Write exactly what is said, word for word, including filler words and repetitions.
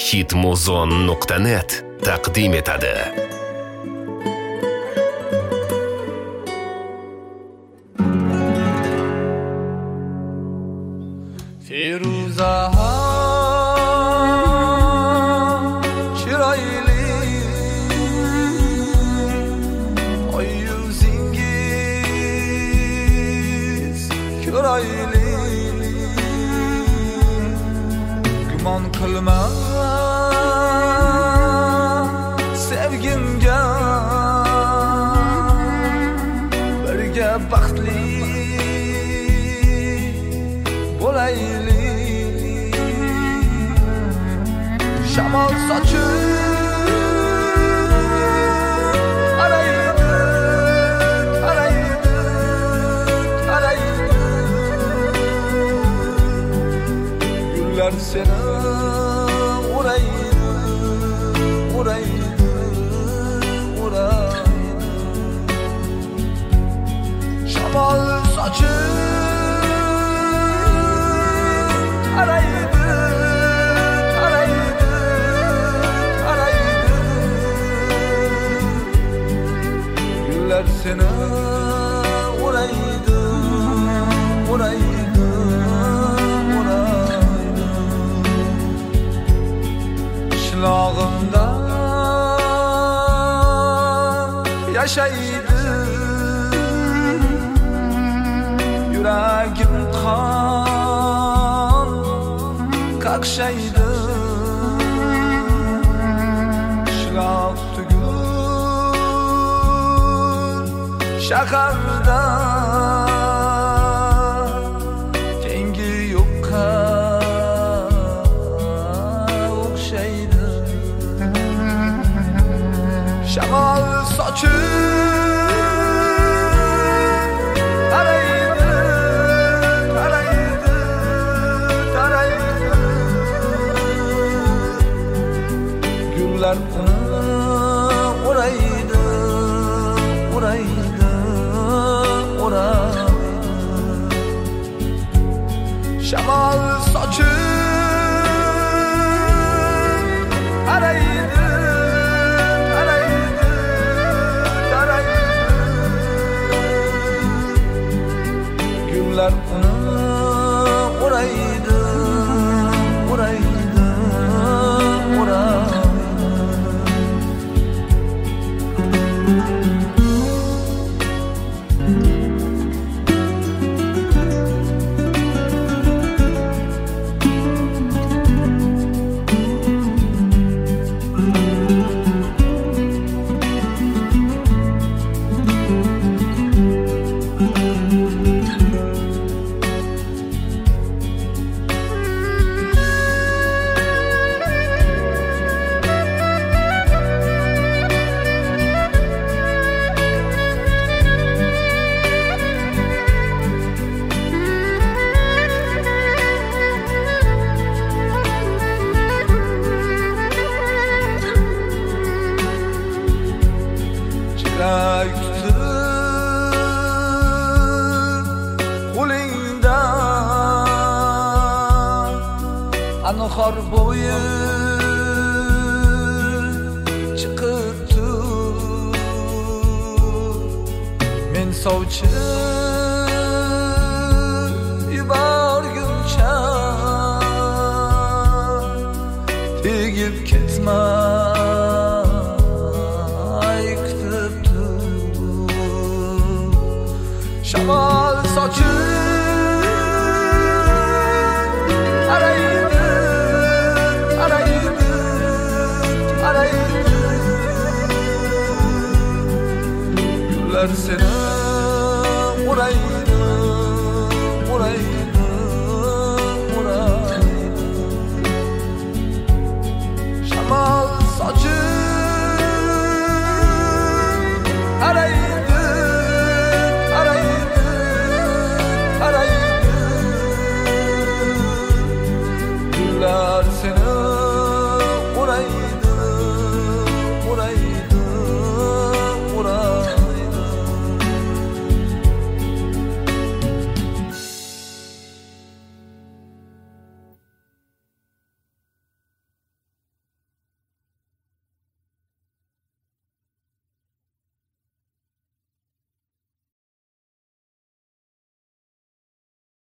hitmuzon nuqta net taqdim etadi. Qilma sevgimga birga baxtli bo'laylik. Shamol sochib araydi araydi araydi gullar seni Shamol sochib araydi araydi araydi gullar seni uraydi uraydi uraydi qishlog'imda yashaydi yuragim qon qaqshaydi. Qishloq tugul shaharda tengi yo'qqa o'xshaydi. Shamol sochib araydi araydi araydi gullar uraydi uraydi uraydi. Shamol sochib araydi araydi araydi gullar uraydi uraydi uraydi. Anhor bo'yi chiqib tur, men sovchi yuborguncha tegib ketmay kutib tur. Shamol sochib araydi araydi araydi gullar seni uraydi